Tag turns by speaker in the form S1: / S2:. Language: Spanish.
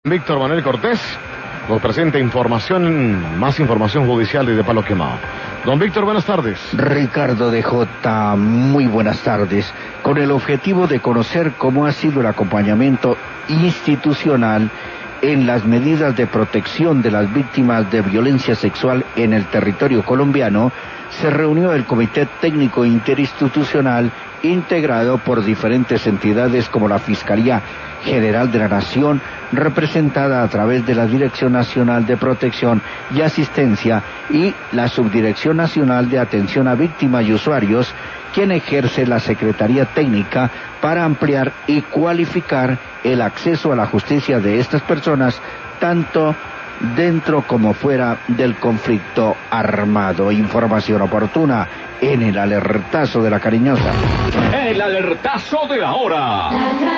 S1: Víctor Manuel Cortés nos presenta más información judicial desde Palo Quemado. Don Víctor, buenas tardes.
S2: Ricardo DJ, muy buenas tardes. Con el objetivo de conocer cómo ha sido el acompañamiento institucional en las medidas de protección de las víctimas de violencia sexual en el territorio colombiano, se reunió el Comité Técnico Interinstitucional integrado por diferentes entidades como la Fiscalía General de la Nación, representada a través de la Dirección Nacional de Protección y Asistencia y la Subdirección Nacional de Atención a Víctimas y Usuarios, quien ejerce la Secretaría Técnica para ampliar y cualificar el acceso a la justicia de estas personas, tanto dentro como fuera del conflicto armado. Información oportuna en el alertazo de la cariñosa.
S3: El alertazo de la hora.